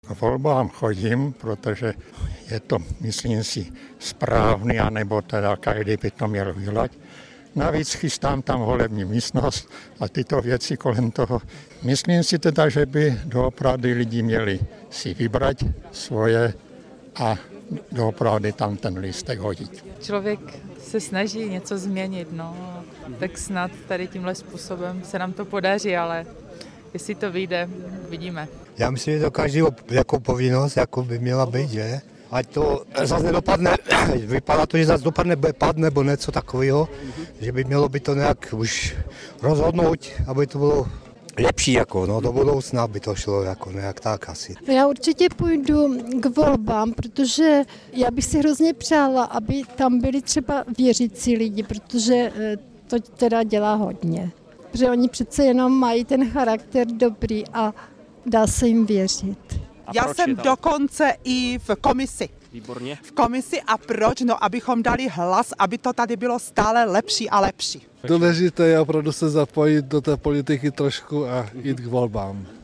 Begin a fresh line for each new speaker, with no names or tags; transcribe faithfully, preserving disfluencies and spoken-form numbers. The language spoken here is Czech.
K volbám chodím, protože je to, myslím si, správný, anebo teda každý by to měl dělat. Navíc chystám tam volební místnost a tyto věci kolem toho. Myslím si teda, že by doopravdy lidi měli si vybrat svoje a doopravdy tam ten lístek hodit.
Člověk se snaží něco změnit, no, tak snad tady tímhle způsobem se nám to podaří, ale jestli to vyjde, vidíme.
Já myslím, že to každý jako povinnost jako by měla být, že? Ať to zase nedopadne, vypadá to, že zase dopadne pad nebo něco takového, že by mělo by to nějak už rozhodnout, aby to bylo lepší, jako, no, do budoucna by to šlo, jako nějak tak asi.
Já určitě půjdu k volbám, protože já bych si hrozně přála, aby tam byli třeba věřící lidi, protože to teda dělá hodně. Protože oni přece jenom mají ten charakter dobrý a dá se jim věřit.
Já jsem dokonce i v komisi.
Výborně.
V komisi a proč? No, abychom dali hlas, aby to tady bylo stále lepší a lepší.
Důležité je opravdu se zapojit do té politiky trošku a jít k volbám.